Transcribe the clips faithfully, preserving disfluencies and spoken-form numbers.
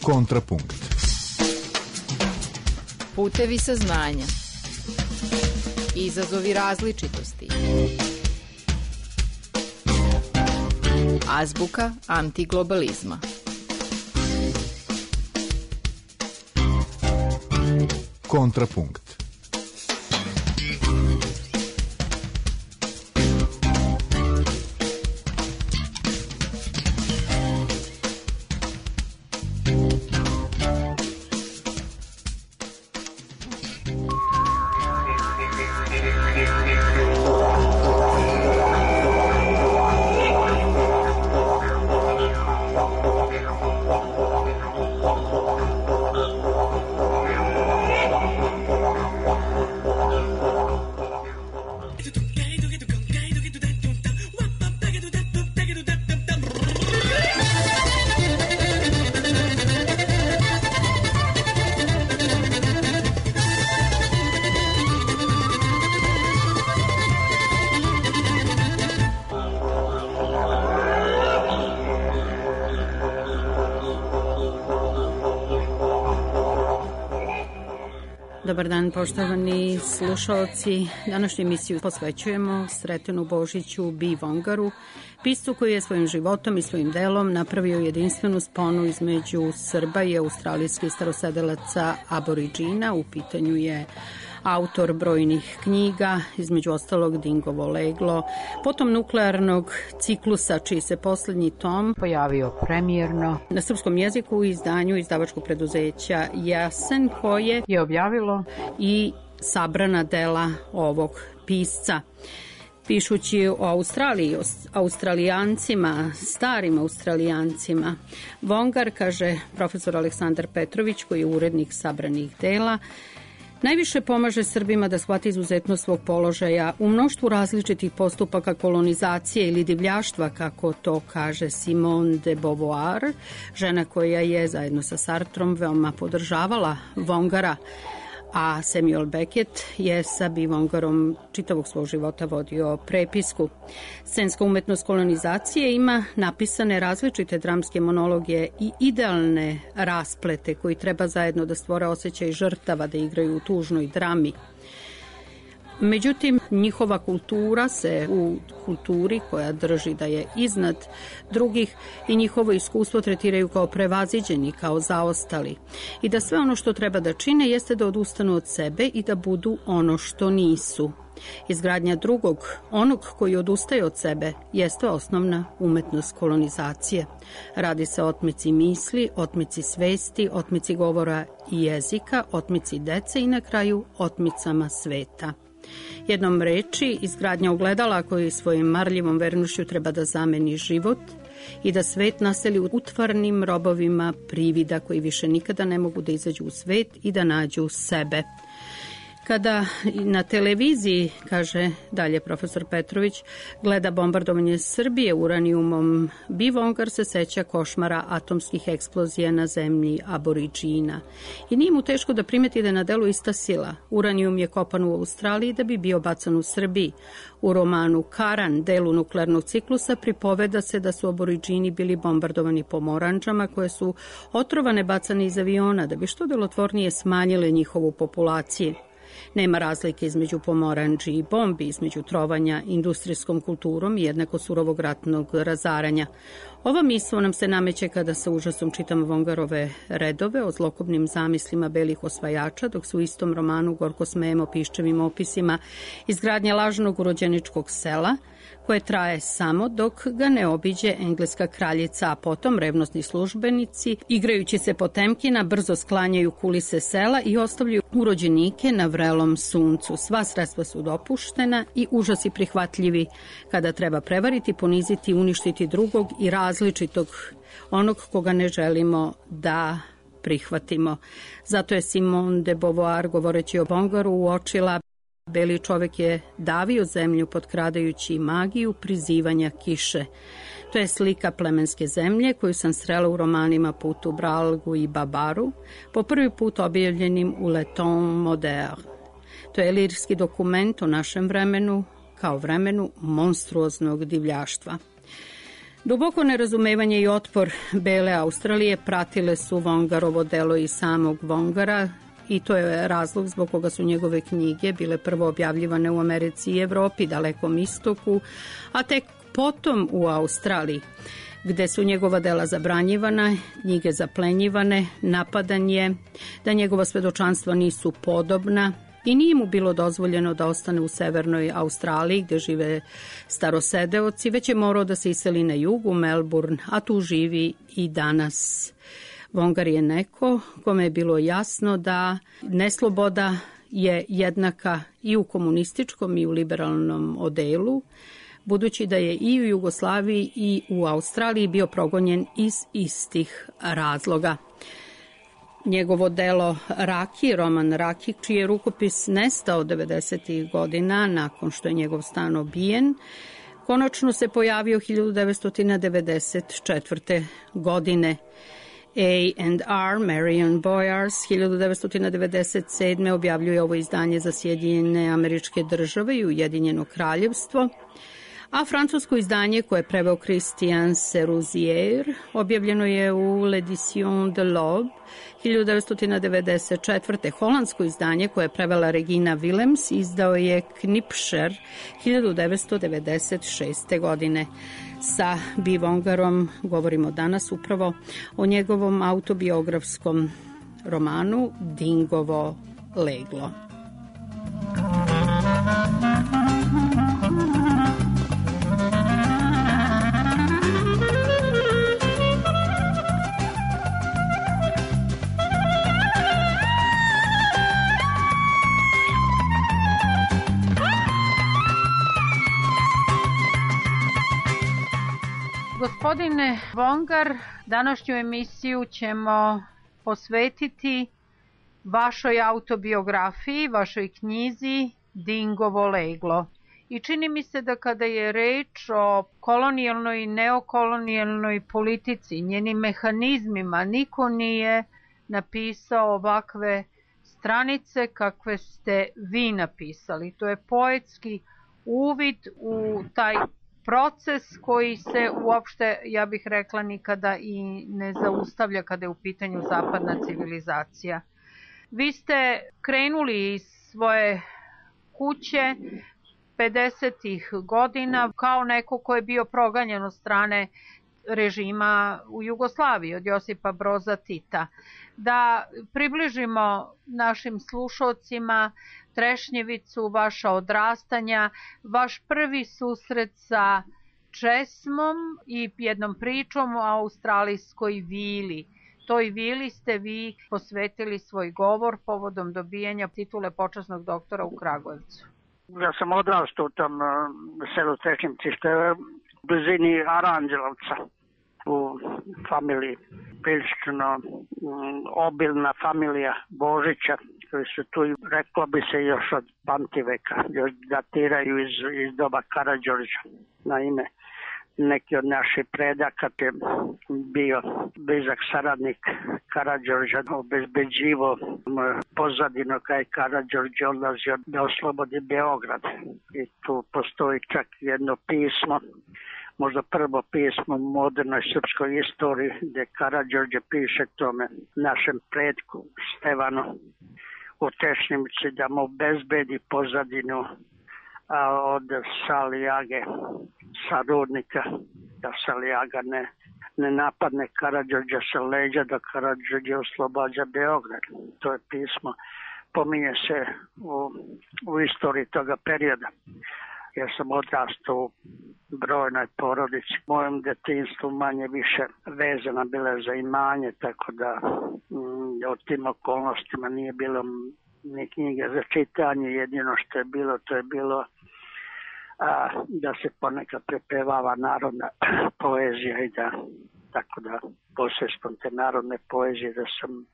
Kontrapunkt. Putevi saznanja. Izazovi različitosti. Azbuka antiglobalizma. Kontrapunkt. Dobar dan, poštovani slušalci. Današnju emisiju posvećujemo Sretenu Božiću B. Vongaru, piscu koji je svojim životom i svojim delom napravio jedinstvenu sponu između Srba i australijskih starosedelaca aboriđina. U pitanju je autor brojnih knjiga, između ostalog Dingovo leglo, potom nuklearnog ciklusa, čiji se poslednji tom pojavio premijerno na srpskom jeziku u izdanju izdavačkog preduzeća Jasen, koje je objavilo i sabrana dela ovog pisca. Pišući o Australiji, o Australijancima, starim Australijancima, Vongar, kaže profesor Aleksandar Petrović, koji je urednik sabranih dela, najviše pomaže Srbima da shvati izuzetnost svog položaja u mnoštvu različitih postupaka kolonizacije ili divljaštva, kako to kaže Simone de Beauvoir, žena koja je zajedno sa Sartrom veoma podržavala Vongara, a Samuel Beckett je sa B. Vongarom čitavog svog života vodio prepisku. Scenska umetnost kolonizacije ima napisane različite dramske monologe i idealne rasplete koji treba zajedno da stvore osjećaj žrtava, da igraju u tužnoj drami. Međutim, njihova kultura se u kulturi koja drži da je iznad drugih i njihovo iskustvo tretiraju kao prevaziđeni, kao zaostali. I da sve ono što treba da čine jeste da odustanu od sebe i da budu ono što nisu. Izgradnja drugog, onog koji odustaje od sebe, jeste osnovna umetnost kolonizacije. Radi se o otmici misli, otmici svesti, otmici govora i jezika, otmici dece i na kraju otmicama sveta. Jednom reči, izgradnja ogledala koji svojim marljivom vernošću treba da zameni život i da svet naseli utvarnim robovima privida koji više nikada ne mogu da izađu u svet i da nađu sebe. Kada na televiziji, kaže dalje profesor Petrović, gleda bombardovanje Srbije uranijumom, B. Vongar se seća košmara atomskih eksplozija na zemlji aboriđina. I nije mu teško da primeti da je na delu ista sila. Uranijum je kopan u Australiji da bi bio bacan u Srbiji. U romanu Karan, delu nuklearnog ciklusa, pripoveda se da su aboriđini bili bombardovani pomoranđama koje su otrovane bacane iz aviona da bi što delotvornije smanjile njihovu populaciju. Nema razlike između pomoranđi i bombi, između trovanja industrijskom kulturom i jednako surovog ratnog razaranja. Ova misao nam se nameće kada sa užasom čitamo Vongarove redove o zlokobnim zamislima belih osvajača, dok se u istom romanu gorko smejemo piščevim opisima izgradnja lažnog urođeničkog sela, koje traje samo dok ga ne obiđe engleska kraljica, a potom revnosni službenici, igrajući se Potemkina, brzo sklanjaju kulise sela i ostavljaju urođenike na vrelom suncu. Sva sredstva su dopuštena i užasi prihvatljivi kada treba prevariti, poniziti, uništiti drugog i različitog, onog koga ne želimo da prihvatimo. Zato je Simone de Beauvoir, govoreći o Vongaru, uočila: beli čovek je davio zemlju potkradajući magiju prizivanja kiše. To je slika plemenske zemlje koju sam srela u romanima Put u Bralgu i Babaru, po prvi put objavljenim u Le Temps Moderne. To je lirski dokument o našem vremenu kao vremenu monstruoznog divljaštva. Duboko nerazumevanje i otpor Bele Australije pratile su Vongarovo delo i samog Vongara, i to je razlog zbog koga su njegove knjige bile prvo objavljivane u Americi i Evropi, Dalekom istoku, a tek potom u Australiji, gde su njegova dela zabranjivana, knjige zaplenjivane, napadan je, da njegova svedočanstva nisu podobna i nije mu bilo dozvoljeno da ostane u severnoj Australiji gde žive starosedeoci, već je morao da se iseli na jug u Melbourne, a tu živi i danas. Vongar je neko kome je bilo jasno da nesloboda je jednaka i u komunističkom i u liberalnom odelu, budući da je i u Jugoslaviji i u Australiji bio progonjen iz istih razloga. Njegovo delo Raki, roman Raki, čiji je rukopis nestao devedesetih godina nakon što je njegov stan obijen, konačno se pojavio hiljadu devetsto devedeset četvrte. godine. A and R, Marion Boyars, hiljadu devetsto devedeset sedme. objavljuje ovo izdanje za Sjedinjene Američke Države i Ujedinjeno Kraljevstvo, a francusko izdanje koje je preveo Christian Seruzier objavljeno je u L'Edition de l'Aube hiljadu devetsto devedeset četvrte. Holandsko izdanje koje je prevela Regina Willems izdao je Knipscher hiljadu devetsto devedeset šeste. godine. Sa B. Vongarom govorimo danas upravo o njegovom autobiografskom romanu Dingovo leglo. Gospodine Vongar, današnju emisiju ćemo posvetiti vašoj autobiografiji, vašoj knjizi Dingovo leglo. I čini mi se da kada je reč o kolonijalnoj i neokolonijalnoj politici, njenim mehanizmima, niko nije napisao ovakve stranice kakve ste vi napisali. To je poetski uvid u taj proces koji se uopšte, ja bih rekla, nikada i ne zaustavlja kada je u pitanju zapadna civilizacija. Vi ste krenuli iz svoje kuće pedesetih godina kao neko ko je bio proganjan od strane režima u Jugoslaviji od Josipa Broza Tita. Da približimo našim slušalcima trešnjevicu, vaša odrastanja, vaš prvi susret sa česmom i jednom pričom o australijskoj vili. Toj vili ste vi posvetili svoj govor povodom dobijanja titule počasnog doktora u Kragujevcu. Ja sam odrastao u tom selu Trešnjevci, što je u blizini Aranđelovca, u familiji prilično obilna familija Božića, koji su tu, reklo bi se, još od pamtiveka, još datiraju iz, iz doba Karađorđa. Naime, neki od naših predaka je bio blizak saradnik Karađorđa, obezbeđivo pozadino kada je Karađorđe odlazio da oslobodi Beograd. I tu postoji čak jedno pismo, možda prvo pismo u modernoj srpskoj istoriji, gde Karađorđe piše tome našem predku Stevanu u Trešnjevci da mu obezbedi pozadinu a od Salijage, sa rudnika, da Salijaga ne, ne napadne Karađorđa sa leđa, da Karađorđe oslobađa Beograd. To je pismo, pominje se u, u istoriji toga perioda. Ja sam odrastao u brojnoj porodici. Mojem detinjstvu manje više vezana bila za imanje, tako da mm, o tim okolnostima nije bilo ni knjige za čitanje. Jedino što je bilo, to je bilo a, da se ponekad prepevava narodna poezija i da, tako da posredstvom te narodne poezije da sam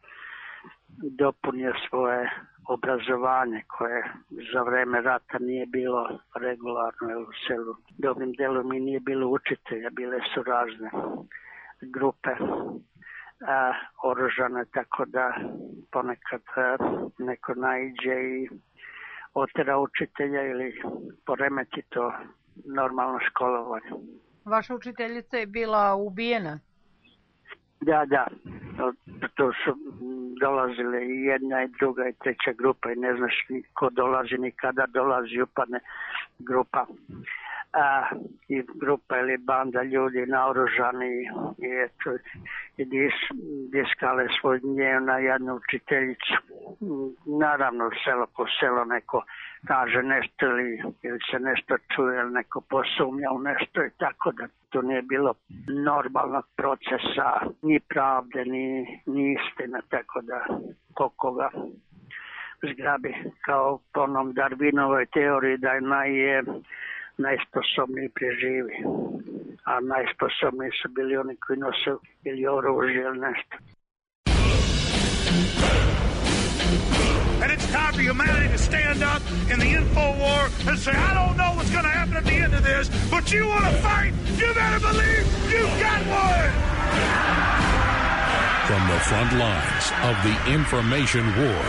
dopunio svoje obrazovanje koje za vreme rata nije bilo regularno u selu. Dobrim delom i nije bilo učitelja, bile su razne grupe a, oružane, tako da ponekad a, neko naiđe i otera učitelja ili poremeti to normalno školovanje. Vaša učiteljica je bila ubijena? Da, da. To su dolazile i jedna i druga i treća grupa i ne znaš ni ko dolazi ni kada dolazi, upadne grupa. A, i grupa ili banda ljudi naoružani i eto i dis, diskale svoj gnjev na jednu učiteljicu. Naravno selo po selo neko kaže nešto ili, ili se nešto čuje ili neko posumnja u nešto i tako da to nije bilo normalnog procesa ni pravde ni, ni istine, tako da ko koga zgrabi kao po onom Darwinovoj teoriji da je naj, najsposobniji preživi, a najsposobniji su bili oni koji nose ili oružje ili nešto. And it's time for humanity to stand up in the info war and say, I don't know what's going to happen at the end of this, but you want to fight, you better believe you've got one! From the front lines of the information war.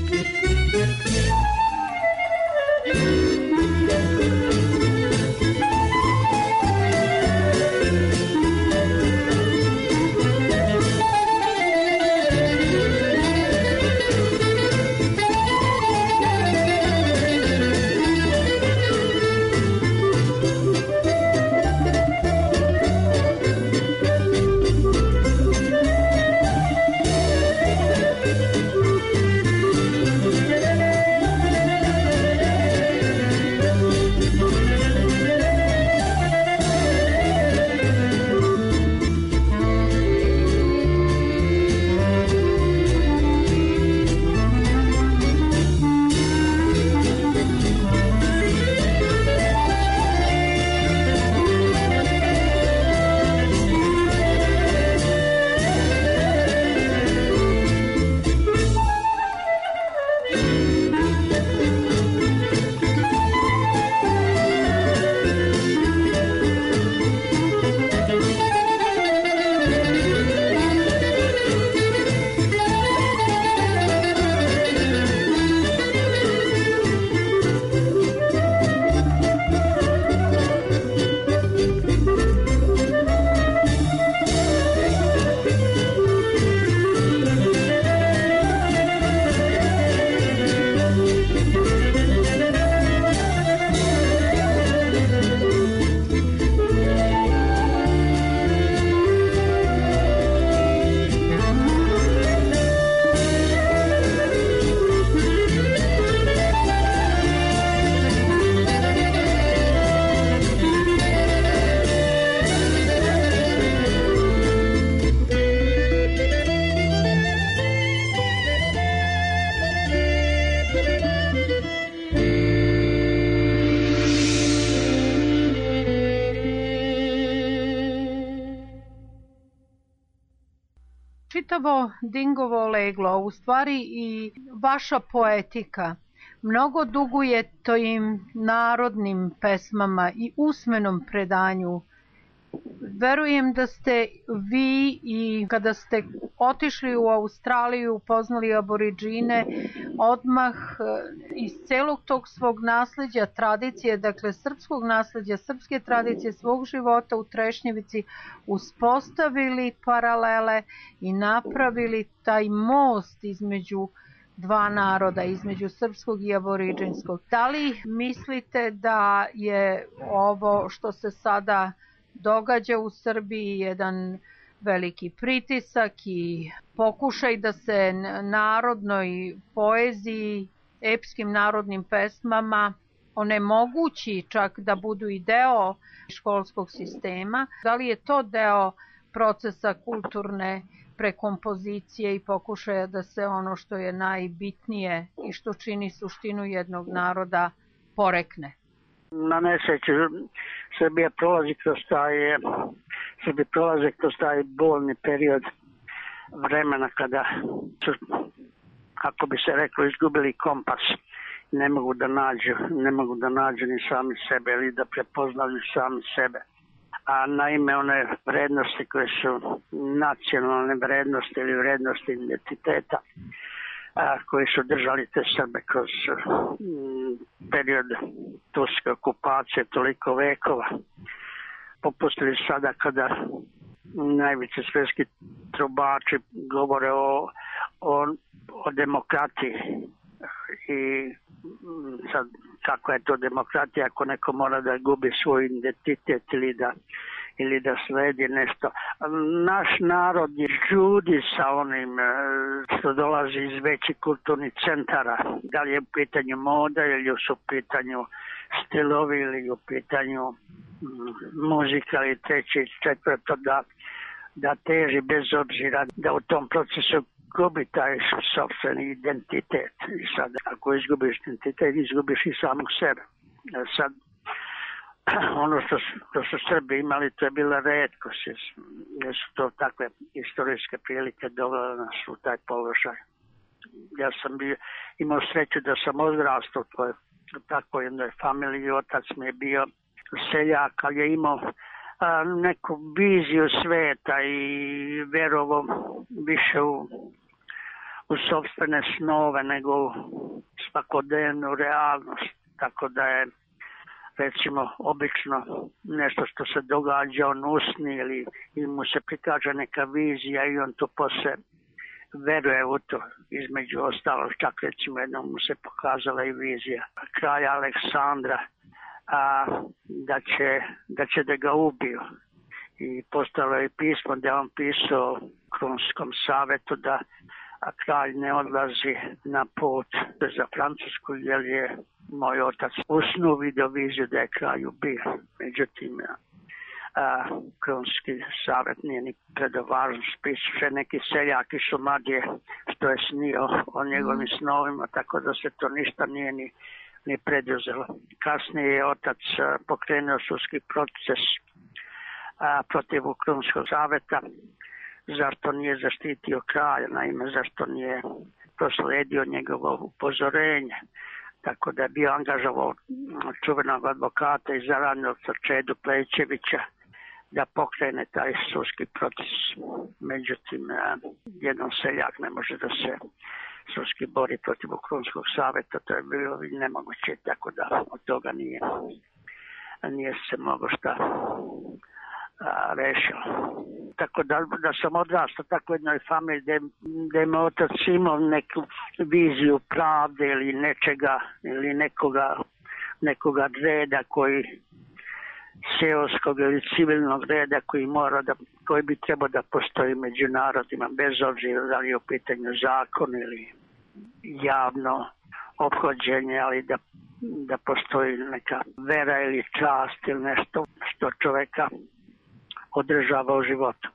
Čitavo Dingovo leglo, u stvari i vaša poetika, mnogo duguje tojim narodnim pesmama i usmenom predanju. Verujem da ste vi i kada ste otišli u Australiju, upoznali aboridžine, odmah iz celog tog svog nasleđa, tradicije, dakle srpskog nasleđa, srpske tradicije, svog života u Trešnjevici uspostavili paralele i napravili taj most između dva naroda, između srpskog i aboridžinskog. Da li mislite da je ovo što se sada događa u Srbiji jedan veliki pritisak i pokušaj da se narodnoj poeziji, epskim narodnim pesmama onemogući čak da budu i deo školskog sistema? Da li je to deo procesa kulturne prekompozicije i pokušaja da se ono što je najbitnije i što čini suštinu jednog naroda porekne? Na nesreću Srbija prolazi kroz taj, Srbija prolazi kroz taj bolni period vremena kada su, kako bi se reklo, izgubili kompas. Ne mogu da nađu, ne mogu da nađu ni sami sebe ili da prepoznaju sami sebe. A naime one vrednosti koje su nacionalne vrednosti ili vrednosti identiteta, a, koji su držali te Srbe kroz m, period turske okupacije toliko vekova, popustili sada kada najveći svjetski trubači govore o, o, o demokratiji i sad kako je to demokratija ako neko mora da gubi svoj identitet ili da ili da sledi nešto. Naš narod je žudi sa onim što dolazi iz većih kulturnih centara. Da li je u pitanju moda ili su u pitanju stilovi ili u pitanju muzika ili treće i četvrto da, da teži bez obzira da u tom procesu gubi taj sopstveni identitet. I sad ako izgubiš identitet, izgubiš i samog sebe. Sad ono što, što su Srbi imali, to je bila retkost, jer su to takve istorijske prilike dovele nas u taj položaj. Ja sam bio, imao sreću da sam odrastao u takvoj jednoj familiji, otac mi je bio seljak, ali je imao a, neku viziju sveta i verovo više u, u sopstvene snove nego u svakodnevnu realnost, tako da je recimo, obično nešto što se događa, on usni ili, ili mu se prikaže neka vizija i on to posle veruje u to. Između ostalog, čak recimo jednom mu se pokazala i vizija kralja Aleksandra a, da, će, da će da ga ubiju. I postalo je pismo da on pisao Kronskom savetu da a kralj ne odlazi na put za Francusku jer je moj otac u snu vidio viziju da je kralj ubio. Međutim, a, Kronski savjet nije ni predovažan spis. Še neki seljak iz Šumadije što je snio o njegovim snovima, tako da se to ništa nije ni, ni preduzelo. Kasnije je otac a, pokrenuo sudski proces a, protiv Kronskog savjeta zašto nije zaštitio kralja, naime zašto nije prosledio njegovo upozorenje. Tako da je bio angažovao čuvenog advokata iz Zaranovca Čedu Plećevića da pokrene taj sudski proces. Međutim, jedan seljak ne može da se sudski bori protiv Kronskog savjeta, to je bilo nemoguće, tako da od toga nije, nije se moglo šta a, rešilo. Tako da, da sam odrastao tako jednoj familiji da, da ima otac imao neku viziju pravde ili nečega ili nekoga, nekoga reda koji seoskog ili civilnog reda koji mora da, koji bi trebao da postoji među narodima bez obzira da li je u pitanju zakon ili javno ophođenje, ali da, da postoji neka vera ili čast ili nešto što čoveka održava u životu.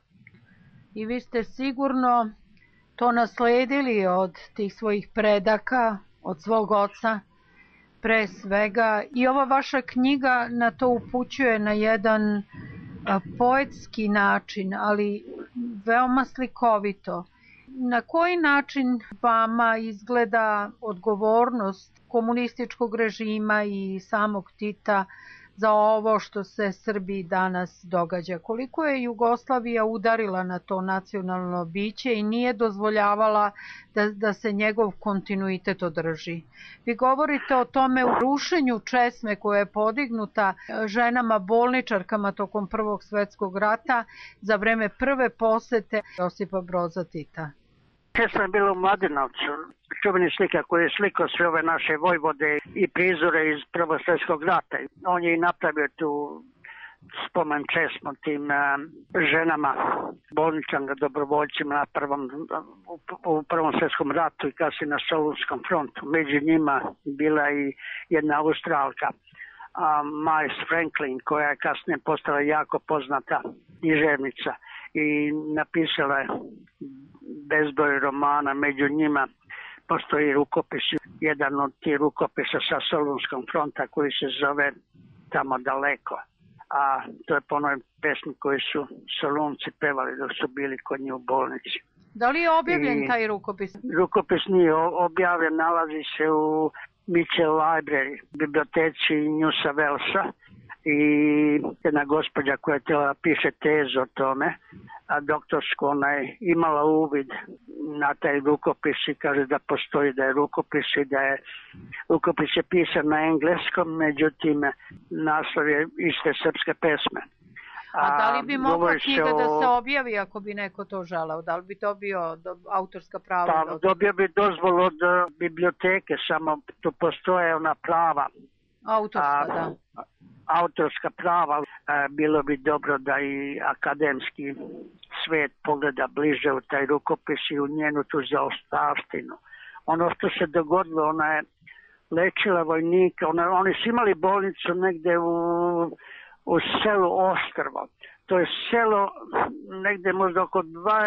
I vi ste sigurno to nasledili od tih svojih predaka, od svog oca, pre svega. I ova vaša knjiga na to upućuje na jedan a, poetski način, ali veoma slikovito. Na koji način vama izgleda odgovornost komunističkog režima i samog Tita za ovo što se Srbiji danas događa? Koliko je Jugoslavija udarila na to nacionalno biće i nije dozvoljavala da, da se njegov kontinuitet održi? Vi govorite o tome u rušenju česme koja je podignuta ženama bolničarkama tokom Prvog svetskog rata za vreme prve posete Josipa Broza Tita. Česma je bila u Mladenovcu, čuveni slika koji je slikao sve ove naše vojvode i prizore iz Prvog svjetskog rata. On je i napravio tu spomen česmu tim uh, ženama, bolničama, dobrovoljcima na prvom, u, u Prvom svjetskom ratu i kasnije na Solunskom frontu. Među njima bila i jedna Australka, uh, Miles Franklin, koja je kasnije postala jako poznata književnica i napisala je bezbroj romana, među njima postoji rukopis, jedan od tih rukopisa sa Solunskog fronta koji se zove Tamo daleko. A to je po onoj pesmi koji su Solunci pevali dok su bili kod nje u bolnici. Da li je objavljen I, taj rukopis? Rukopis nije objavljen, nalazi se u Mitchell Library, biblioteci New South Walesa i jedna gospođa koja je htjela piše tezu o tome, a doktorsku, ona je imala uvid na taj rukopis i kaže da postoji da je rukopis i da je rukopis je pisan na engleskom, međutim naslov je iste srpske pesme. A da li bi mogla govori knjiga o... da se objavi ako bi neko to želeo? Da li bi to bio do, autorska prava? Pa, do... dobio bi dozvolu od uh, biblioteke, samo tu postoje ona prava. Autorska, a, da. Autorska prava. A, bilo bi dobro da i akademski svet pogleda bliže u taj rukopis i u njenu tu zaostavštinu. Ono što se dogodilo, ona je lečila vojnika, ona, oni su imali bolnicu negde u, u selu Ostrvo. To je selo negde možda oko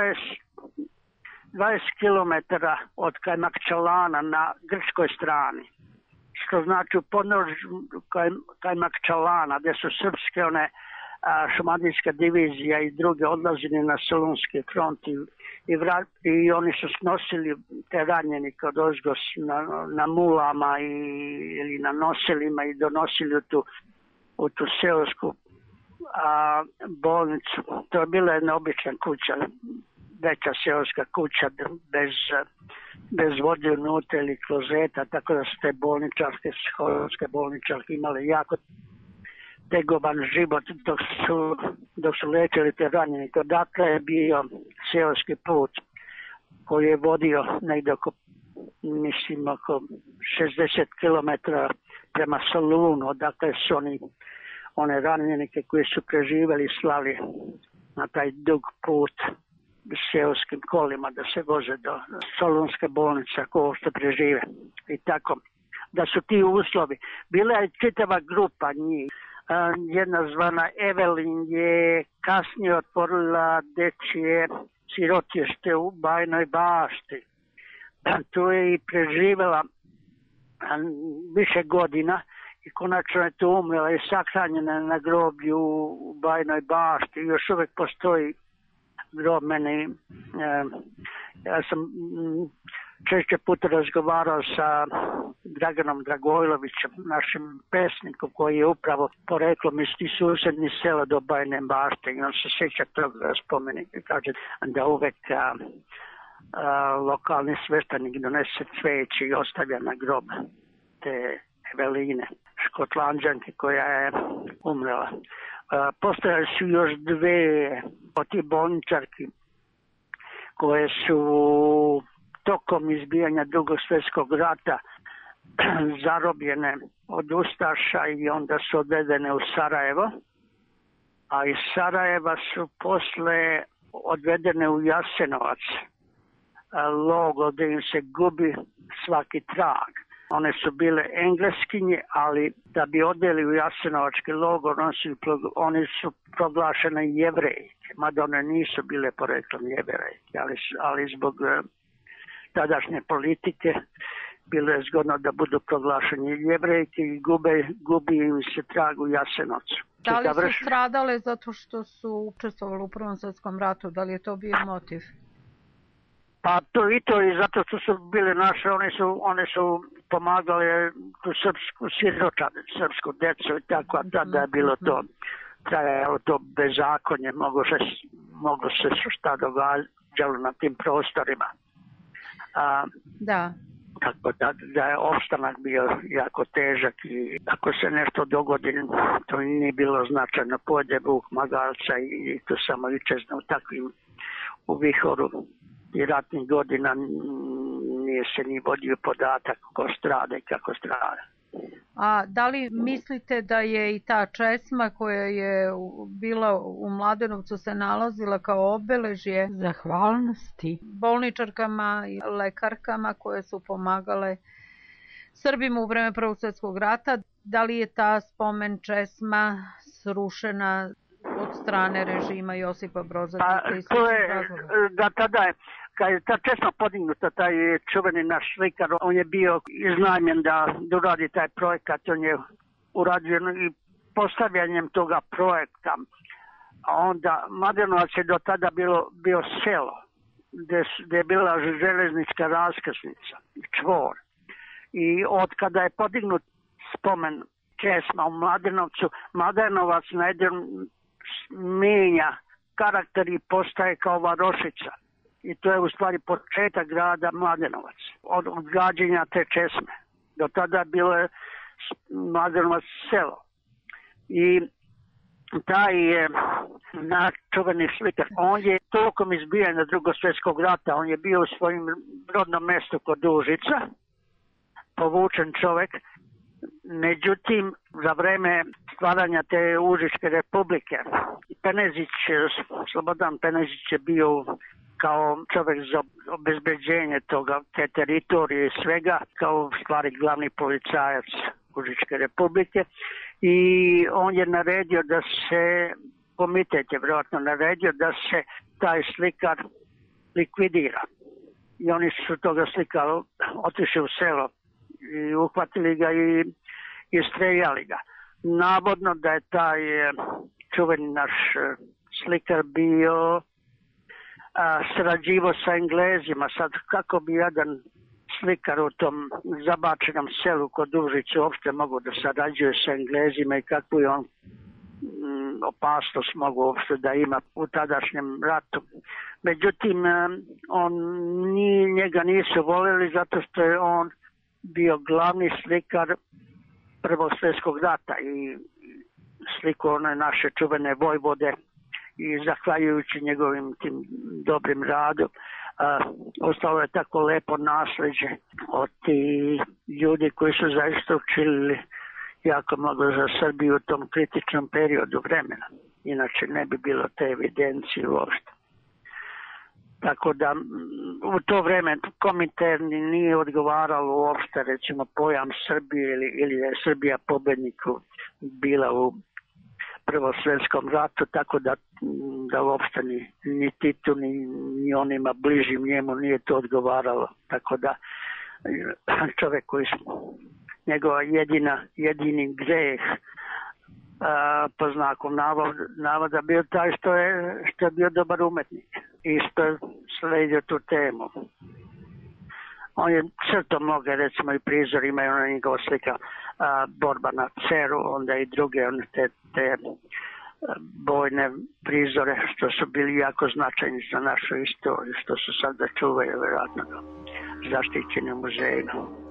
dvadeset kilometara od Kajmakčalana na grčkoj strani. Što znači u podnožju Kajmakčalana, gdje su srpske one šumadijska divizija i druge odlazili na Solunski front i, i, vra, i oni su snosili te ranjenike od ozgos na, na mulama i, ili na noselima i donosili u tu, u tu seosku a, bolnicu. To je bila jedna obična kuća, veća seoska kuća bez, bez vode unutra ili klozeta, tako da su te bolničarske, seoske bolničarke imale jako tegoban život dok su, dok su lečili te ranjenike. Dakle je bio seoski put koji je vodio negdje oko, mislim, oko šezdeset kilometara prema Solunu, odakle su oni one ranjenike koji su preživjeli slali na taj dug put seoskim kolima da se voze do Solunske bolnice ako što prežive. I tako da su ti uslovi. Bila je čitava grupa njih. Jedna zvana Evelin je kasnije otvorila dečije sirotište u Bajnoj Bašti. Tu je i preživjela više godina i konačno je tu umrela i sahranjena na groblju u Bajnoj Bašti. Još uvijek postoji grob meni. Ja sam češće puta razgovarao sa Draganom Dragojlovićem, našim pesnikom koji je upravo poreklom iz tih susjednih sela do Bajne Bašte i on se sjeća toga spomenika. Kaže da uvek a, a, lokalni sveštenik donese cveće i ostavlja na grob te Eveline, Škotlanđanke koja je umrela. A, postojali su još dve od tih bolničarki koje su tokom izbijanja Drugog svjetskog rata zarobljene od ustaša i onda su odvedene u Sarajevo, a iz Sarajeva su posle odvedene u Jasenovac, logo gdje im se gubi svaki trag. One su bile Engleskinje, ali da bi odveli u Jasenovački logor, oni su, oni su proglašene Jevrejke, mada one nisu bile poreklom Jevrejke, ali, ali zbog tadašnje politike bilo je zgodno da budu proglašeni Jevrejke i gube, gubi im se trag u Jasenovcu. Da li su stradale zato što su učestvovali u Prvom svjetskom ratu? Da li je to bio motiv? Pa to i to i zato što su bile naše, one su, one su pomagale tu srpsku siročanu, srpsku decu i tako, a tada je bilo to, trajalo to bezakonje, moglo se, moglo se šta događalo na tim prostorima. A, da. Tako da, da je opstanak bio jako težak i ako se nešto dogodi, to nije bilo značajno, pojede Bog magalca i, i to samo iščezne u takvim, u vihoru i ratnih godina nije se ni vodio podatak ko strada i kako strada. A da li mislite da je i ta česma koja je bila u Mladenovcu se nalazila kao obeležje zahvalnosti bolničarkama i lekarkama koje su pomagale Srbima u vreme Prvog svjetskog rata? Da li je ta spomen česma srušena od strane režima Josipa Broza Tita? Pa to je, da tada je, kad je ta česma podignuta, taj čuveni naš slikar, on je bio iznajmljen da, da uradi taj projekat, on je uradio i postavljanjem toga projekta. A onda Mladenovac je do tada bilo, bio selo, gdje, gdje je bila železnička raskrsnica, čvor. I od kada je podignut spomen česma u Mladenovcu, Mladenovac na jedan mijenja karakter i postaje kao varošica. I to je u stvari početak grada Mladenovac, od, od gađenja te česme. Do tada bilo je Mladenovac selo. I taj je naš čuveni slikar, on je tokom izbijanja Drugog svjetskog rata, on je bio u svojim rodnom mjestu kod Užica, povučen čovjek. Međutim, za vreme stvaranja te Užičke republike, Penezić, Slobodan Penezić je bio kao čovjek za obezbeđenje toga, te teritorije i svega, kao stvari glavni policajac Užičke republike, i on je naredio da se, komitet je vjerojatno naredio da se taj slikar likvidira. I oni su toga slikara otišli u selo i uhvatili ga i, i streljali ga. Navodno da je taj čuveni naš slikar bio a, sarađivo sa Englezima. Sad kako bi jedan slikar u tom zabačenom selu kod Užice uopšte mogu da sarađuje sa Englezima i kakvu je on m, opasnost mogu uopšte da ima u tadašnjem ratu. Međutim, on ni, njega nisu voljeli zato što je on bio glavni slikar Prvog svjetskog rata i sliku one naše čuvene vojvode i zahvaljujući njegovim tim dobrim radu a, ostalo je tako lepo nasljeđe od tih ljudi koji su zaista učinili jako mnogo za Srbiju u tom kritičnom periodu vremena. Inače ne bi bilo te evidencije uopšte. Tako da u to vreme Kominterni nije odgovaralo uopšte recimo pojam Srbije ili, ili je Srbija pobedniku bila u Prvom svjetskom ratu, tako da, da uopšte ni, ni Titu ni, ni onima bližim njemu nije to odgovaralo. Tako da čovjek koji njegova jedina, jedini greh a, po znaku navoda, navoda bio taj što je, što je bio dobar umetnik i što je sledio tu temu. On je crto mnoge, recimo i prizor, imaju ona njegova slika a, borba na Ceru, onda i druge one te, te bojne prizore što su bili jako značajni za našu istoriju, što su sad da čuvaju vjerojatno zaštićeni u muzejima.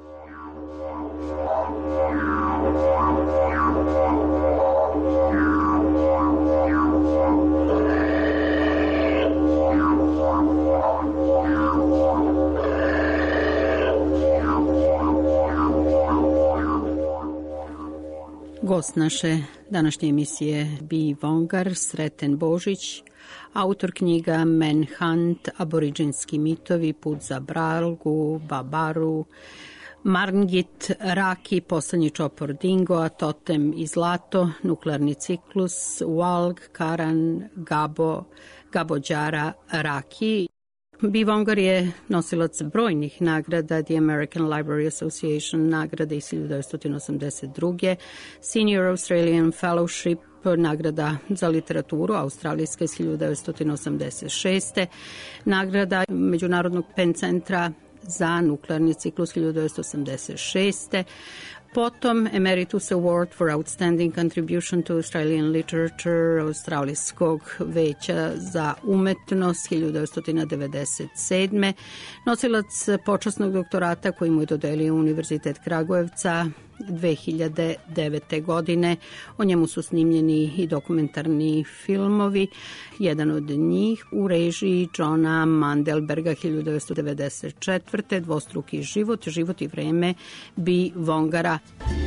Gost naše današnje emisije B. Vongar, Sreten Božić, autor knjiga Manhunt, aboriđinski mitovi, Put za Bralgu, Babaru, Marngit, Raki, Poslednji čopor Dingoa, Totem i Zlato, Nuklearni ciklus, Walg, Karan, Gabo, Gabođara, Raki. B. Vongar je nosilac brojnih nagrada, The American Library Association nagrade iz hiljadu devetsto osamdeset druge. Senior Australian Fellowship nagrada za literaturu australijska iz hiljadu devetsto osamdeset šeste. Nagrada Međunarodnog Penn centra za nuklearni ciklus hiljadu devetsto osamdeset šeste. Potom Emeritus Award for Outstanding Contribution to Australian Literature Australijskog veća za umetnost hiljadu devetsto devedeset sedme. Nosilac počasnog doktorata koji mu je dodelio Univerzitet Kragujevca dve hiljade devete. godine. O njemu su snimljeni i dokumentarni filmovi. Jedan od njih u režiji Johna Mandelberga hiljadu devetsto devedeset četvrte. Dvostruki život, život i vreme B. Vongara.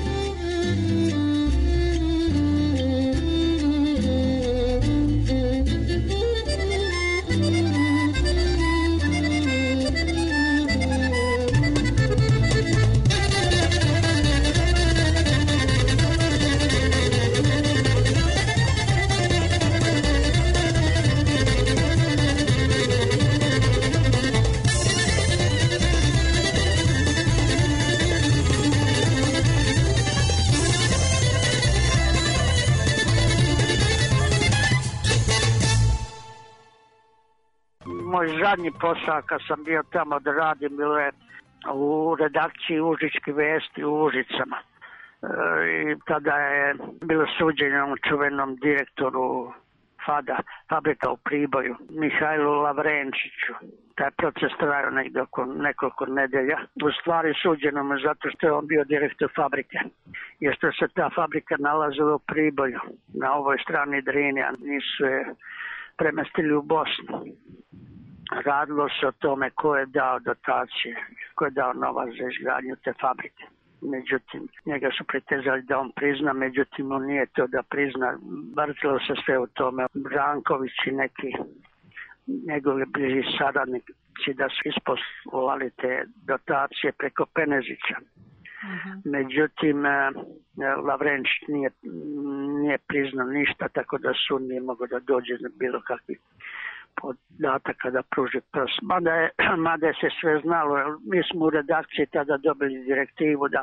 Moj zadnji posao kad sam bio tamo da radim bilo je u redakciji Užičke vesti u Užicama. E, I tada je bilo suđenje onom čuvenom direktoru Fada, fabrika u Priboju, Mihajlu Lavrenčiću. taj proces trajao negdje oko nekoliko nedelja. U stvari suđeno mu zato što je on bio direktor fabrike. Jer što se ta fabrika nalazila u Priboju, na ovoj strani Drine, a nisu je premestili u Bosnu. Radilo se o tome ko je dao dotacije, ko je dao novac za izgradnju te fabrike. Međutim, njega su pritezali da on prizna, međutim on nije to da prizna. Vrtilo se sve u tome. Branković i neki njegovi bliži saradnici da su isposlovali te dotacije preko Penezića. Uh-huh. Međutim, Lavrenčić nije, nije priznao ništa, tako da sud nije mogao da dođe na bilo kakvi podataka da pruži prs. Mada je, mada je se sve znalo, mi smo u redakciji tada dobili direktivu da,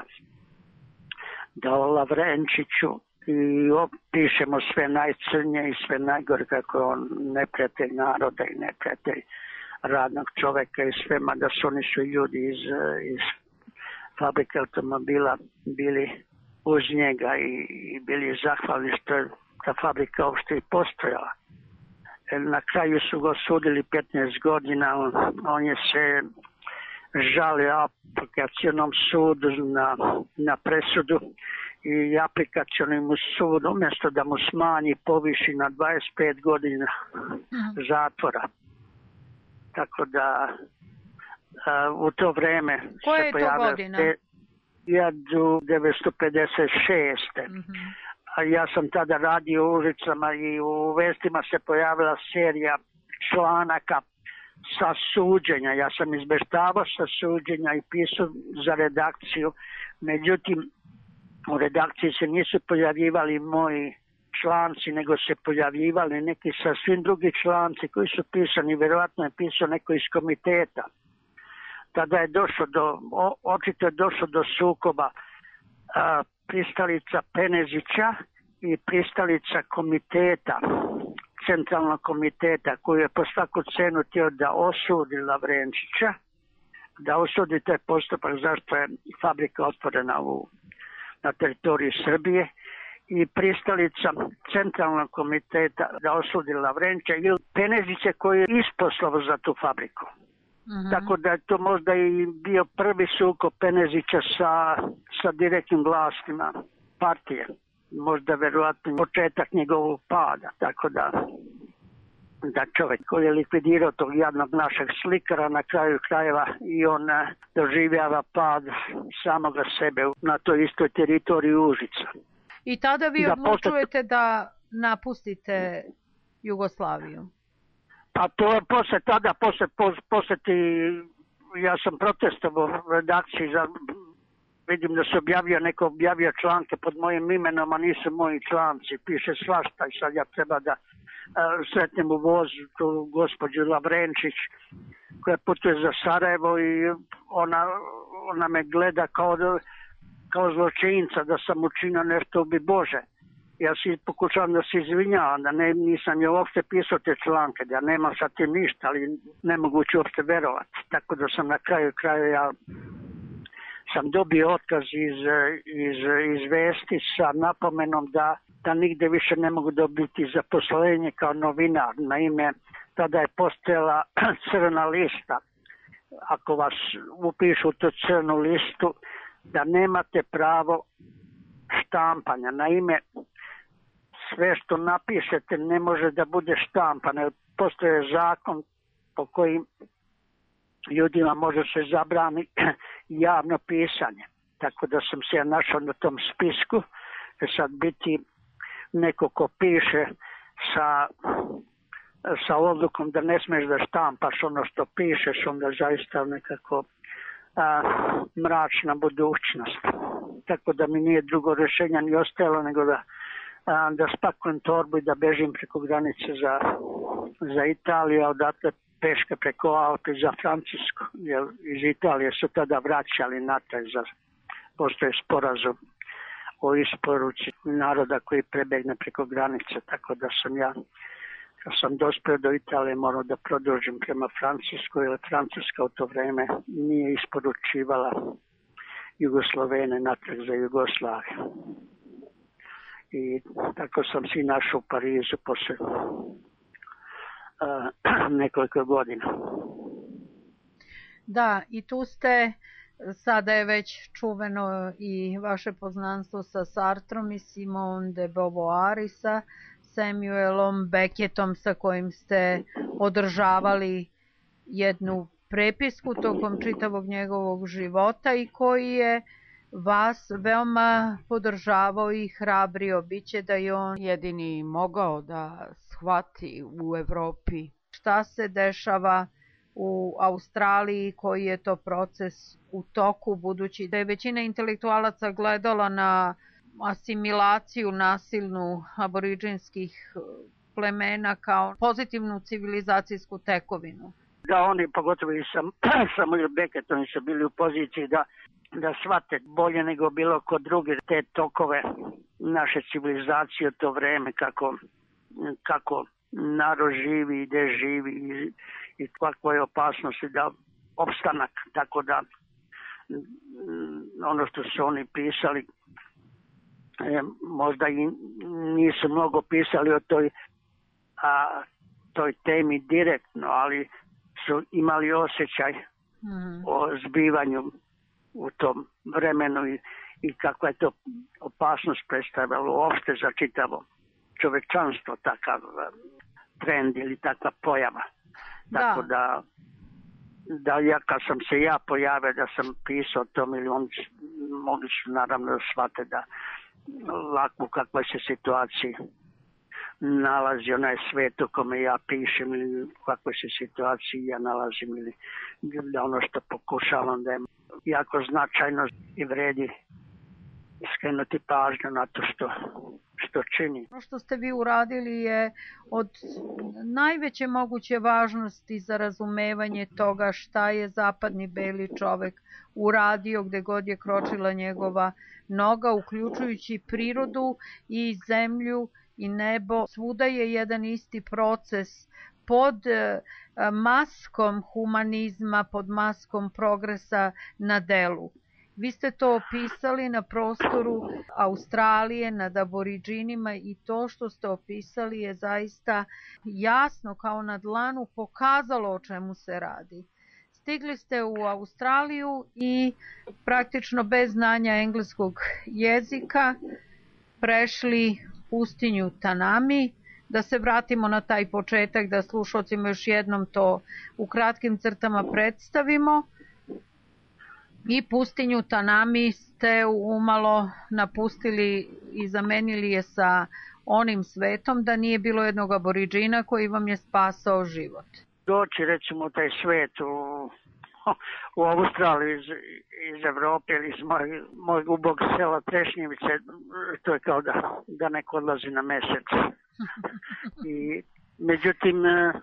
da o Lavrenčiću i opišemo sve najcrnje i sve najgore kako je on neprijatelj naroda i neprijatelj radnog čoveka i sve, mada su oni su ljudi iz, iz fabrike automobila bili uz njega i, i bili zahvalni što je ta fabrika uopšte i postojala. Na kraju su ga osudili petnaest godina, on, on je se žalio aplikacionom sudu na, na presudu i aplikacionim sudu umjesto da mu smanji poviši na dvadeset pet godina zatvora. Tako da a, u to vreme Koje se pojavio hiljadu devetsto pedeset šeste. Mm-hmm. A ja sam tada radio u Ulicama i u vestima se pojavila serija članaka sa suđenja. Ja sam izbeštavao sa suđenja i pisao za redakciju. Međutim, u redakciji se nisu pojavljivali moji članci, nego se pojavljivali neki sasvim drugi članci koji su pisani, vjerojatno je pisao neko iz komiteta. Tada je došlo do, o, očito je došlo do sukoba a, pristalica Penezića i pristalica komiteta, centralnog komiteta, koji je po svaku cenu htio da osudi Lavrenčića, da osudi taj postupak zašto je fabrika otvorena u, na teritoriji Srbije, i pristalica centralnog komiteta da osudi Lavrenčića ili Penezića koji je isposlao za tu fabriku. Uh-huh. Tako da je to možda i bio prvi sukob Penezića sa, sa direktnim vlastima partije. Možda verovatno početak njegovog pada. Tako da, da čovjek koji je likvidirao tog jadnog našeg slikara na kraju krajeva i on doživljava pad samoga sebe na toj istoj teritoriji Užica. I tada vi da odlučujete posle... da napustite Jugoslaviju? Pa to je posle tada, posle, posle ti, ja sam protestovao u redakciji, za, vidim da se objavio, neko objavio članke pod mojim imenom, a nisu moji članci, piše svašta i sad ja treba da uh, sretnem u vozu tu gospođu Lavrenčić koja putuje za Sarajevo i ona, ona me gleda kao, kao zločinca da sam učinio nešto ubi Bože. Ja si pokušavam da se izvinjavam, da ne, nisam je uopšte pisao te članke, da nemam sa tim ništa, ali nemoguće uopšte verovati. Tako da sam na kraju kraju ja sam dobio otkaz iz, iz, iz vesti sa napomenom da, da nigde više ne mogu dobiti zaposlenje kao novinar. Naime, tada je postojala crna lista. Ako vas upišu tu crnu listu, da nemate pravo štampanja. Naime, sve što napišete ne može da bude štampano. Postoje zakon po kojim ljudima može se zabrani javno pisanje. Tako da sam se ja našao na tom spisku. Sad biti neko ko piše sa, sa odlukom da ne smiješ da štampaš ono što pišeš, onda zaista nekako a, mračna budućnost. Tako da mi nije drugo rješenja ni ostajalo nego da da spakujem torbu i da bežim preko granice za, za Italiju, a odatle peške preko Alpe za Francusku, jer iz Italije su tada vraćali natrag za postoje sporazum o isporuci naroda koji prebegne preko granice, tako da sam ja, kad sam dospio do Italije, morao da produžim prema Francuskoj, jer Francuska u to vreme nije isporučivala Jugoslovene natrag za Jugoslaviju. I tako sam si našao u Parizu posle uh, nekoliko godina. Da, i tu ste, sada je već čuveno i vaše poznanstvo sa Sartrom i Simone de Beauvoir i sa Samuelom Beckettom sa kojim ste održavali jednu prepisku tokom čitavog njegovog života i koji je vas veoma podržavao i hrabrio. Biće da je on jedini mogao da shvati u Evropi šta se dešava u Australiji, koji je to proces u toku, budući da je većina intelektualaca gledala na asimilaciju nasilnu aboriđinskih plemena kao pozitivnu civilizacijsku tekovinu. Da oni, pogotovo i sam, Samuel Beckett, oni su bili u poziciji da, da shvate bolje nego bilo kod drugi te tokove naše civilizacije, to vreme, kako, kako narod živi i gde živi i, i kakva je opasnost da opstanak, tako da ono što su oni pisali, e, možda i nisu mnogo pisali o toj, a, toj temi direktno, ali su imali osjećaj mm. o zbivanju u tom vremenu i, i kakva je to opasnost predstavljalo uopšte za čitavo čovečanstvo, takav trend ili takva pojava. Da. Tako da, da ja kad sam se ja pojavio da sam pisao to, ili oni mogli su naravno da shvate da lako u kakvoj se situaciji nalazi onaj svet u kome ja pišem ili u kakvoj se situaciji ja nalazim ili da ono što pokušavam da je jako značajno i vredi skrenuti pažnju na to što, što čini. Ono što ste vi uradili je od najveće moguće važnosti za razumevanje toga šta je zapadni beli čovek uradio gde god je kročila njegova noga, uključujući prirodu i zemlju i nebo. Svuda je jedan isti proces pod maskom humanizma, pod maskom progresa na delu. Vi ste to opisali na prostoru Australije, nad aboriđinima i to što ste opisali je zaista jasno kao na dlanu pokazalo o čemu se radi. Stigli ste u Australiju i praktično bez znanja engleskog jezika prešli pustinju Tanami. Da se vratimo na taj početak, da slušalcima još jednom to u kratkim crtama predstavimo. I pustinju Tanami ste umalo napustili i zamenili je sa onim svetom, da nije bilo jednog aboriđina koji vam je spasao život. Doći recimo taj svet u, u Australiju iz, iz Evrope ili iz moj, mojeg ubog sela Trešnjevice, to je kao da, da neko odlazi na mesec. I, međutim,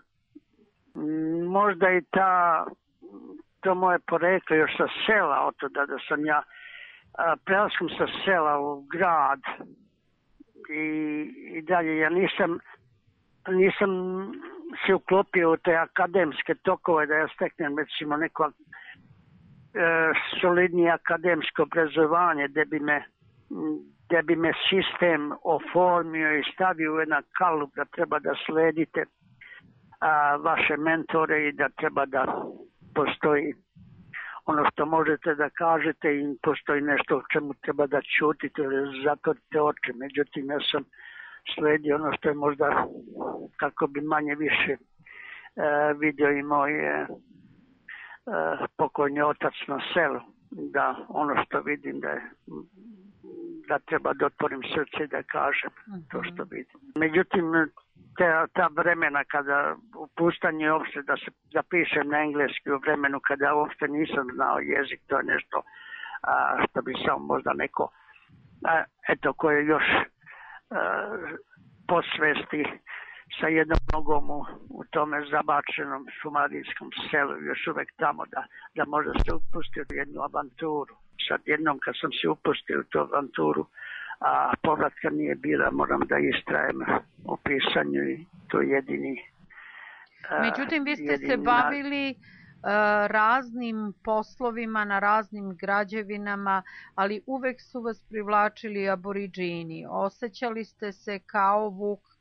možda i ta... to moje poreklo još sa sela, od toga da sam ja prelaskom sa sela u grad i, i dalje ja nisam, nisam se uklopio u te akademske tokove da ja steknem recimo neko e, solidnije akademsko obrazovanje gde bi me, gde bi me sistem oformio i stavio u jedan kalup da treba da sledite a, vaše mentore i da treba da postoji ono što možete da kažete i postoji nešto o čemu treba da ćutite ili zatvorite oči. Međutim, ja sam sledio ono što je možda kako bi manje više e, vidio i moj e, pokojni otac na selu, da ono što vidim da je da treba da otvorim srce i da kažem to što vidim. Međutim, te, ta vremena kada u pustanji uopšte da se zapišem na engleski u vremenu kada uopšte nisam znao jezik, to je nešto a, što bi samo možda neko a, eto koje još a, posvesti sa jednom nogom u, u tome zabačenom šumarijskom selu, još uvek tamo da, da možda se upusti u jednu avanturu. Sad jednom kad sam se upustio u tu avanturu, a povratka nije bila, moram da istrajem u pisanju i to jedini. Međutim, vi ste se bavili uh, raznim poslovima na raznim građevinama, ali uvek su vas privlačili aboriđini. Osećali ste se kao vuk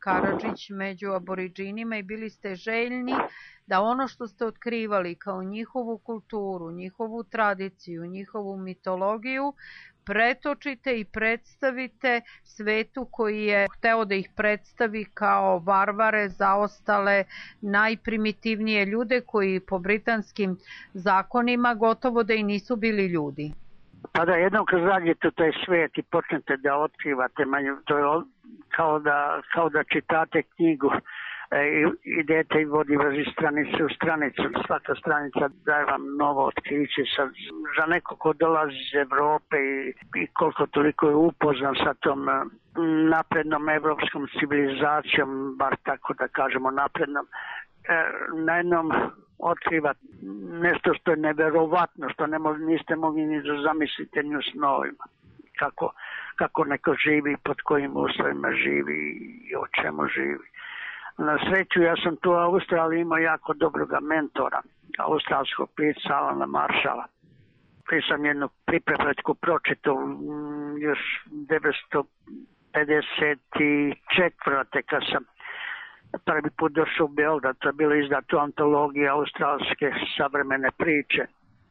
Karadžić među aboriđinima i bili ste željni da ono što ste otkrivali kao njihovu kulturu, njihovu tradiciju, njihovu mitologiju pretočite i predstavite svetu koji je hteo da ih predstavi kao varvare, zaostale, najprimitivnije ljude koji po britanskim zakonima gotovo da i nisu bili ljudi. Pa da jednom kad zađete u taj svijet i počnete da otkrivate manje, to je kao da, kao da čitate knjigu, e, idete i vodi vas iz stranice u stranicu, svaka stranica daje vam novo otkriće. Sad, za neko ko dolazi iz Evrope i, i koliko toliko je upoznan sa tom naprednom evropskom civilizacijom, bar tako da kažemo naprednom, e, na jednom otkriva nešto što je neverovatno, što ne mo, niste mogli ni da zamislite ni u snovima. Kako, kako neko živi, pod kojim uslovima živi i o čemu živi. Na sreću ja sam tu u Australiji imao jako dobroga mentora, australskog pisca Alana Marshalla, koji sam jednu priprepletku pročitao još devetsto pedeset četvrte kad sam prvi put došao u Beograd, to je bilo izdato antologija australske savremene priče.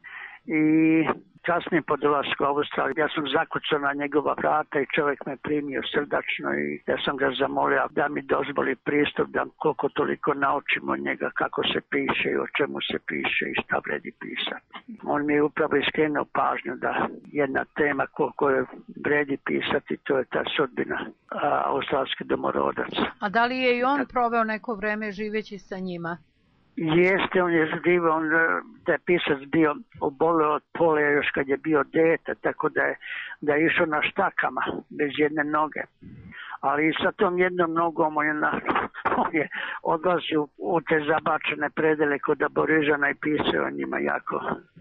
I kasnije po dolasku u Australiju ja sam zakucao na njegova vrata i čovjek me primio srdačno i ja sam ga zamolio da mi dozvoli pristup da koliko toliko naučimo njega kako se piše i o čemu se piše i šta vredi pisati. On mi je upravo iskrenuo pažnju da jedna tema koliko je vredi pisati, to je ta sudbina australskih domorodaca. A da li je i on proveo neko vreme živeći sa njima? Jeste, on je živio, on da je pisac bio oboleo od polija još kad je bio dete, tako da je, da je išao na štakama, bez jedne noge. Ali i sa tom jednom nogom on je, na, on je odlazio u te zabačene predele kod aborižana i pisao o njima jako.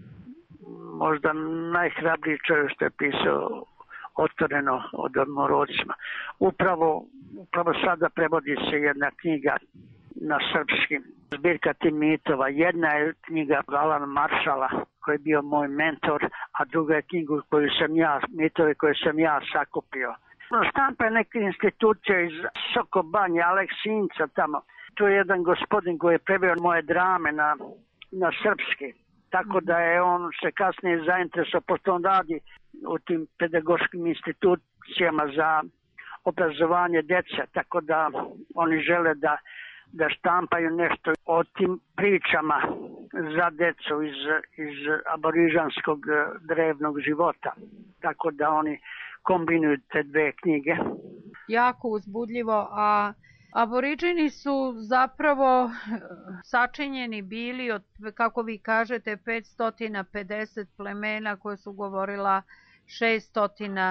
Možda najhrabriji čovjek što je pisao otvoreno o domorodcima. Upravo, upravo sada prevodi se jedna knjiga na srpski, zbirka tih mitova. Jedna je knjiga Alana Marshalla, koji je bio moj mentor, a druga je knjiga koju sam ja, mitove koje sam ja sakupio. Štampa je neke institucije iz Sokobanje, Aleksinca tamo. Tu je jedan gospodin koji je preveo moje drame na, na srpski. Tako da je on se kasnije zainteresovao, pošto on radi u tim pedagoškim institucijama za obrazovanje djece, tako da oni žele da da štampaju nešto o tim pričama za decu iz, iz aborižanskog drevnog života. Tako da oni kombinuju te dve knjige. Jako uzbudljivo, a aboriđini su zapravo sačinjeni bili od, kako vi kažete, petsto pedeset plemena koje su govorila šesto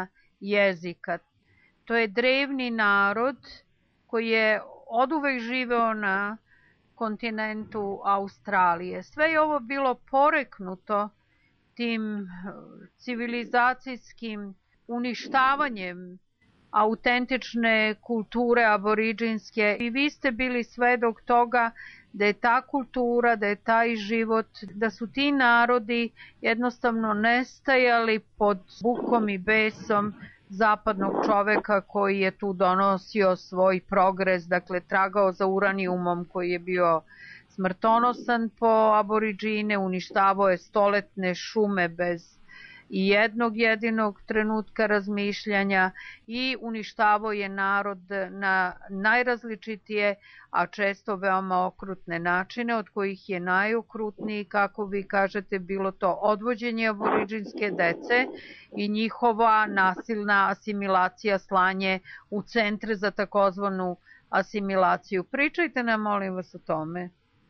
jezika. To je drevni narod koji je oduvek živeo na kontinentu Australije. Sve je ovo bilo poreknuto tim civilizacijskim uništavanjem autentične kulture aboriđinske i vi ste bili svedok toga da je ta kultura, da je taj život, da su ti narodi jednostavno nestajali pod bukom i besom zapadnog čoveka koji je tu donosio svoj progres, dakle tragao za uranijumom koji je bio smrtonosan po aboriđine, uništavao je stoletne šume bez i jednog jedinog trenutka razmišljanja i uništavao je narod na najrazličitije, a često veoma okrutne načine, od kojih je najokrutniji, kako vi kažete, bilo to odvođenje aboriđinske dece i njihova nasilna asimilacija, slanje u centre za takozvanu asimilaciju. Pričajte nam, molim vas, o tome.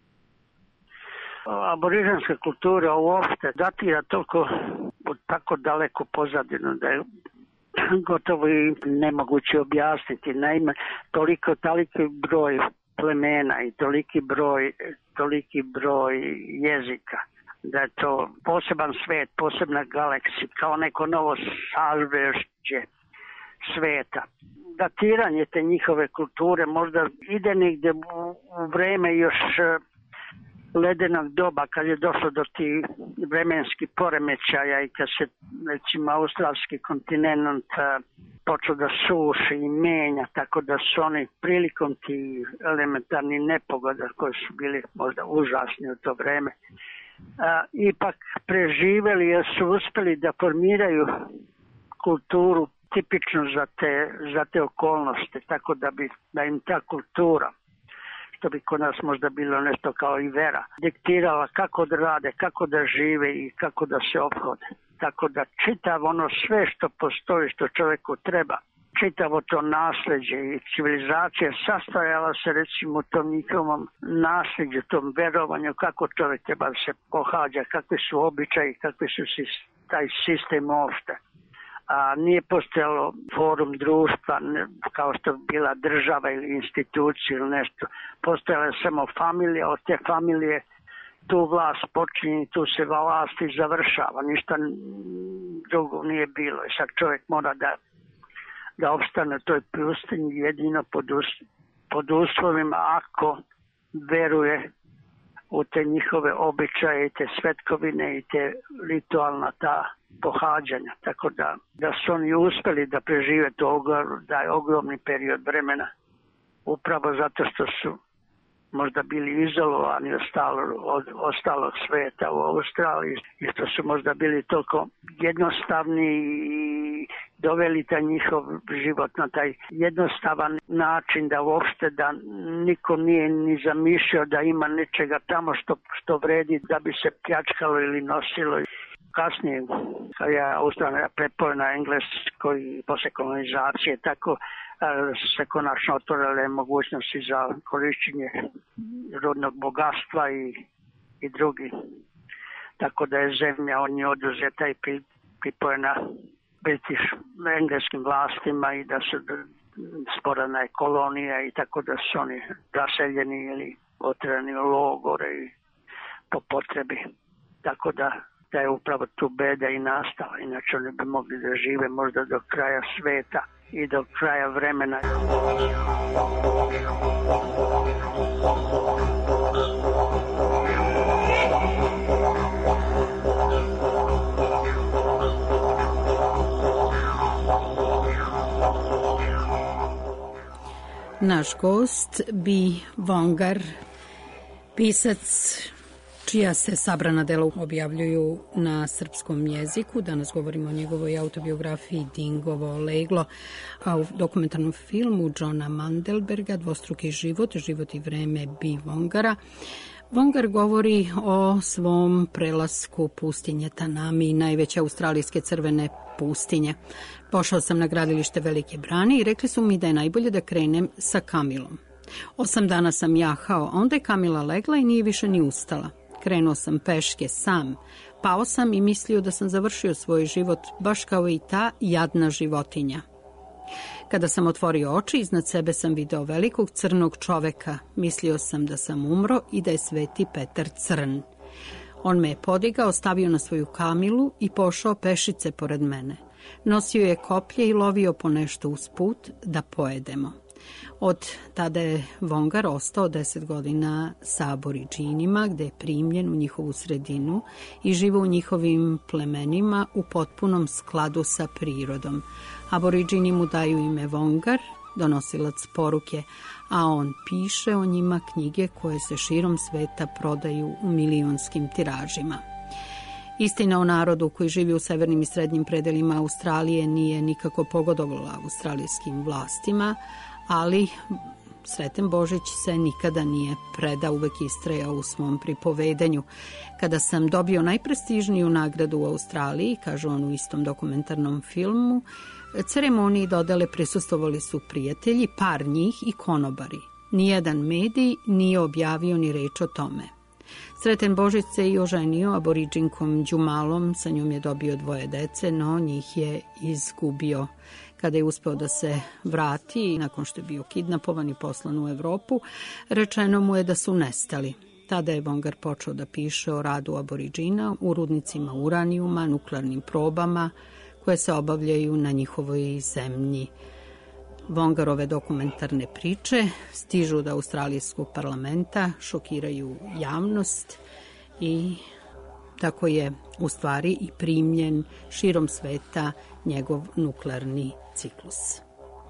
Aborižanska kultura uopšte datira toliko od tako daleko pozadinu da je gotovo i nemoguće objasniti. Naime, toliko, toliki broj plemena i toliki broj, toliki broj jezika, da je to poseban svet, posebna galaksija, kao neko novo sažvešće sveta. Datiranje te njihove kulture možda ide negde u, u vreme još ledenog doba, kad je došlo do tih vremenskih poremećaja i kad se, recimo, australski kontinent počeo da suši i menja, tako da su oni prilikom ti elementarni nepogoda koji su bili možda užasni u to vreme, a, ipak preživeli jer su uspeli da formiraju kulturu tipičnu za te, za te okolnosti, tako da bi da im ta kultura, što bi kod nas možda bilo nešto kao i vera, diktirala kako da rade, kako da žive i kako da se ophode. Tako da čitav ono sve što postoji, što čovjeku treba, čitavo to nasljeđe i civilizacija sastojala se recimo u tom njihovom nasljeđu, tom verovanju kako čovjek treba da se pohađa, kakvi su običaji, kakvi su taj sistem uopšte. A nije postojalo forum društva kao što bi bila država ili institucija ili nešto. Postojala je samo familija, od te familije tu vlast počinje, tu se vlast i završava, ništa drugo nije bilo. I sad čovjek mora da, da opstane u toj pustinji jedino pod, us, pod uslovima ako veruje u te njihove običaje i te svetkovine i te ritualna ta pohađanja. Tako da, da su oni uspeli da prežive to da je ogromni period vremena upravo zato što su možda bili izolovani od, stalo, od ostalog sveta u Australiji i što su možda bili toliko jednostavni i doveli taj njihov život na taj jednostavan način da uopšte da niko nije ni zamišljao da ima nečega tamo što, što vredi da bi se pljačkalo ili nosilo. Kasnije, kad je Australija prepojena Engleskoj posle kolonizacije, tako se konačno otvorile mogućnosti za korišćenje rodnog bogatstva i, i drugi. Tako da je zemlja od nje oduzeta i pripojena British engleskim vlastima i da su stvorena je kolonija i tako da su oni raseljeni ili otvoreni u logore i po potrebi. Tako da da je upravo tu beda i nastala, inače oni bi mogli da žive možda do kraja sveta i do kraja vremena. Naš gost bi Vongar, pisac čija se sabrana dela objavljuju na srpskom jeziku. Danas govorimo o njegovoj autobiografiji Dingovo leglo, a u dokumentarnom filmu Johna Mandelberga Dvostruki život, život i vreme Bi Vongara. Vongar govori o svom prelasku pustinje Tanami, najveće australijske crvene pustinje. Pošao sam na gradilište Velike Brane i rekli su mi da je najbolje da krenem sa Kamilom. Osam dana sam jahao, a onda je Kamila legla i nije više ni ustala. Krenuo sam peške sam, pao sam i mislio da sam završio svoj život, baš kao i ta jadna životinja. Kada sam otvorio oči, iznad sebe sam video velikog crnog čoveka. Mislio sam da sam umro i da je Sveti Petar crn. On me je podigao, stavio na svoju Kamilu i pošao pešice pored mene. Nosio je koplje i lovio po nešto usput da pojedemo. Od tada je Vongar ostao deset godina sa Aboridžinima, gde je primljen u njihovu sredinu i živo u njihovim plemenima u potpunom skladu sa prirodom. Aboridžini mu daju ime Vongar, donosilac poruke, a on piše o njima knjige koje se širom sveta prodaju u milionskim tiražima. Istina o narodu koji živi u severnim i srednjim predelima Australije nije nikako pogodovala australijskim vlastima, ali Sreten Božić se nikada nije predao, uvek istrajao u svom pripovedanju. Kada sam dobio najprestižniju nagradu u Australiji, kaže on u istom dokumentarnom filmu, ceremoniji dodele prisustvovali su prijatelji, par njih i konobari. Nijedan medij nije objavio ni reč o tome. Sreten Božić se i oženio Aboridžinkom Đumalom, sa njom je dobio dvoje dece, no njih je izgubio. Kada je uspeo da se vrati, nakon što je bio kidnapovan i poslan u Evropu, rečeno mu je da su nestali. Tada je Vongar počeo da piše o radu Aboridžina u rudnicima uranijuma, nuklearnim probama koje se obavljaju na njihovoj zemlji. Vongarove dokumentarne priče stižu do australijskog parlamenta, šokiraju javnost i Tako je u stvari i primljen širom sveta njegov nuklearni ciklus.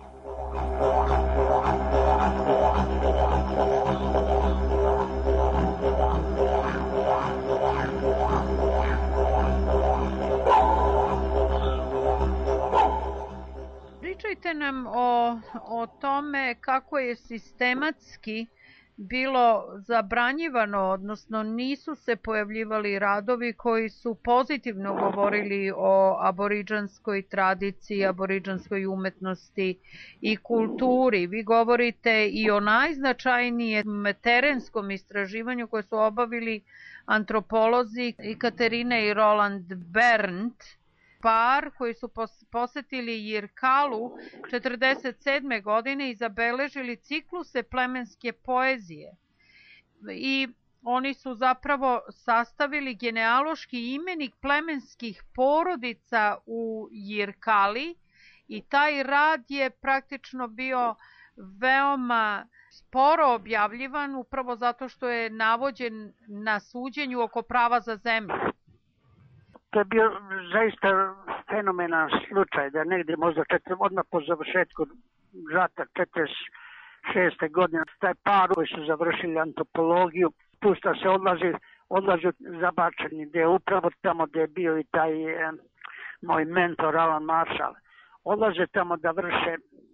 Pričajte nam o, o tome kako je sistematski bilo zabranjivano, odnosno nisu se pojavljivali radovi koji su pozitivno govorili o aboriđanskoj tradiciji, aboriđanskoj umetnosti i kulturi. Vi govorite i o najznačajnijem terenskom istraživanju koje su obavili antropolozi Katerina i Roland Berndt, par koji su posetili Jirkalu četrdeset sedme godine i zabeležili cikluse plemenske poezije. I oni su zapravo sastavili genealoški imenik plemenskih porodica u Jirkali i taj rad je praktično bio veoma sporo objavljivan upravo zato što je navođen na suđenju oko prava za zemlju. To je bio zaista fenomenalan slučaj, da negdje možda četiri, odmah po završetku rata četrdeset šeste godine, taj par koji su završili antropologiju, pušta se odlazi, odlazi zabačeni, gdje je upravo tamo gdje je bio i taj eh, moj mentor Alan Marshall. Odlaze tamo da vrše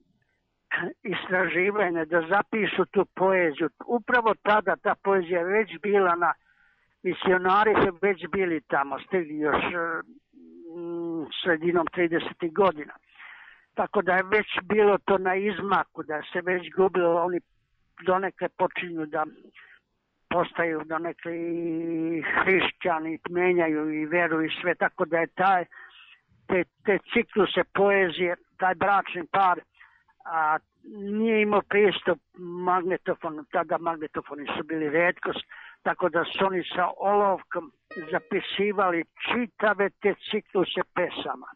istraživanje, da zapišu tu poeziju. Upravo tada ta poezija je već bila na misionari su već bili tamo, stigli još mm, sredinom tridesetih godina. Tako da je već bilo to na izmaku, da se već gubilo, oni donekle počinju da postaju donekle i hrišćani, menjaju i veru i sve, tako da je taj, te, te cikluse poezije, taj bračni par, a, nije imao pristup magnetofonu, tada magnetofoni su bili retkost, tako da su oni sa olovkom zapisivali čitave te cikluse pesama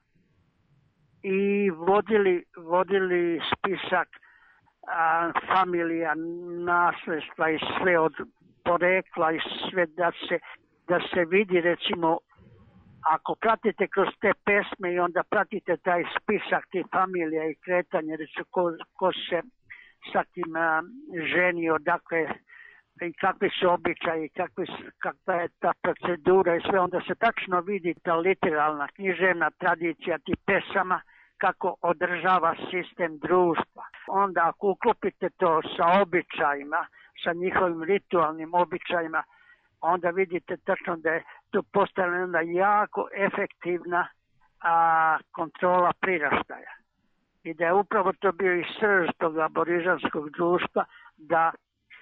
i vodili, vodili spisak a, familija, nasledstva i sve od porekla i sve da se, da se vidi, recimo, ako pratite kroz te pesme i onda pratite taj spisak tih familija i kretanje, recimo ko, ko se sa kim a, ženi, odakle i kakvi su običaji, kakvi, kakva je ta procedura i sve, onda se tačno vidi ta literalna književna tradicija tih pesama, kako održava sistem društva. Onda ako uklopite to sa običajima, sa njihovim ritualnim običajima, onda vidite tačno da je tu postavljena jako efektivna a, kontrola priraštaja. I da je upravo to bio i srž tog aborižanskog društva, da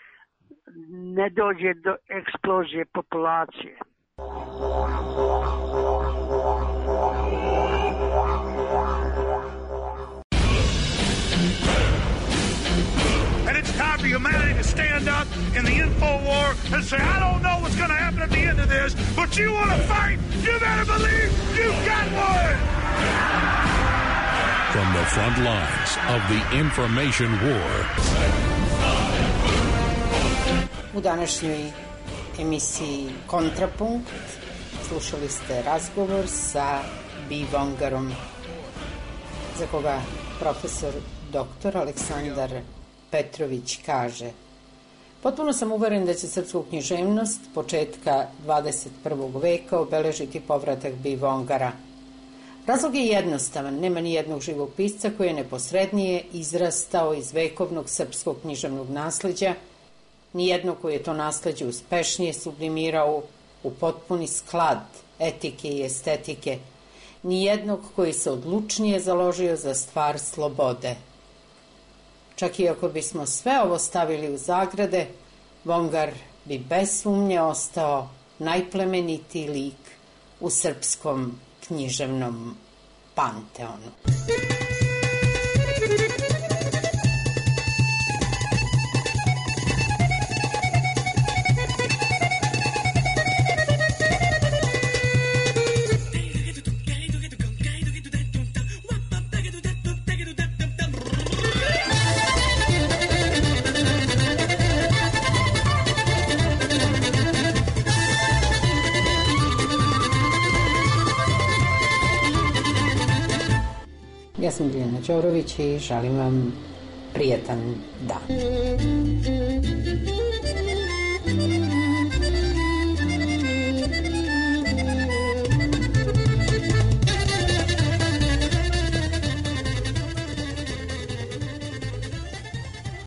ne dođe do eksplozije populacije. And it's time for humanity to stand up in the info war and say, I don't know what's going to happen at the end of this, but you want to fight, you better believe you've got one! From the front lines of the information war. U današnjoj emisiji Kontrapunkt slušali ste razgovor sa Bivongarom, za koga profesor doktor Aleksandar Petrović kaže: potpuno sam uveren da će srpsku književnost početka dvadeset prvog veka obeležiti povratak Bivongara. Razlog je jednostavan, nema ni jednog živog pisca koji je neposrednije izrastao iz vekovnog srpskog književnog nasleđa, nijedno koji je to nasleđe uspešnije sublimirao u potpuni sklad etike i estetike, nijednog koji se odlučnije založio za stvar slobode. Čak i ako bismo sve ovo stavili u zagrade, Vongar bi bez sumnje ostao najplemenitiji lik u srpskom književnom panteonu. sam Biljana Đorović i želim vam prijatan dan.